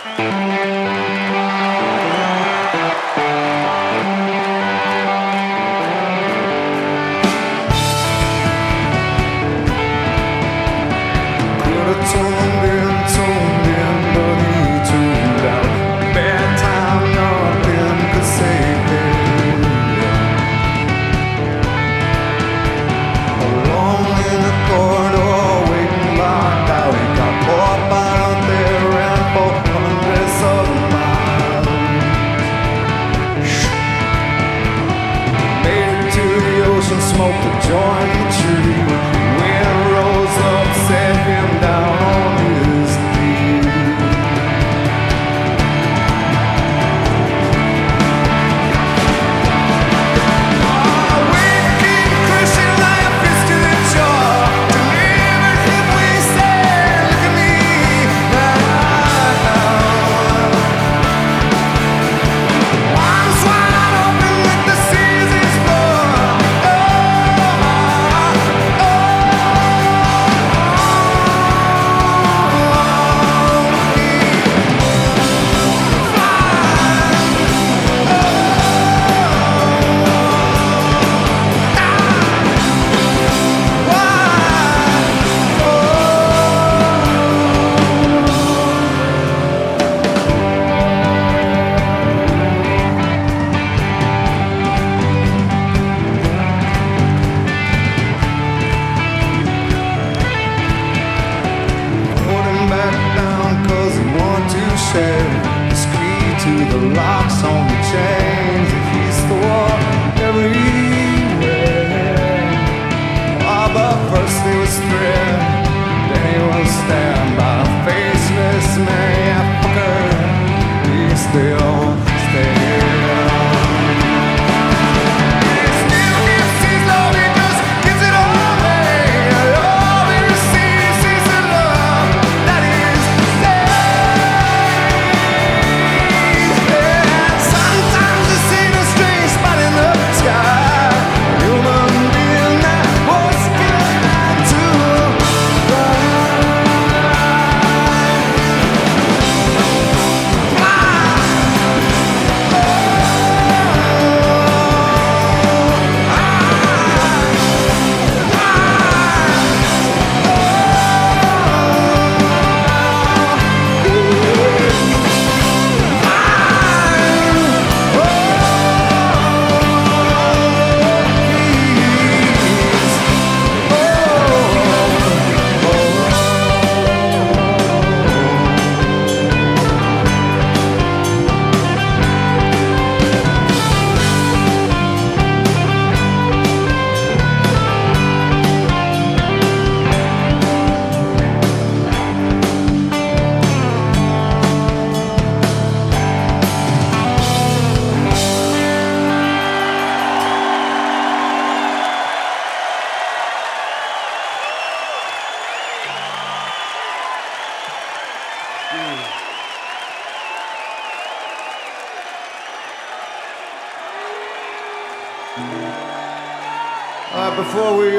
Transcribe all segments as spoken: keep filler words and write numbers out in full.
Uh, before we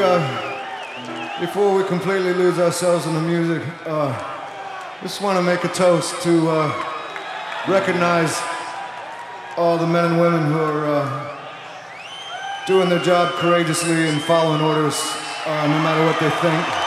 uh, before we completely lose ourselves in the music, uh, just want to make a toast to uh, recognize all the men and women who are uh, doing their job courageously and following orders, uh, no matter what they think.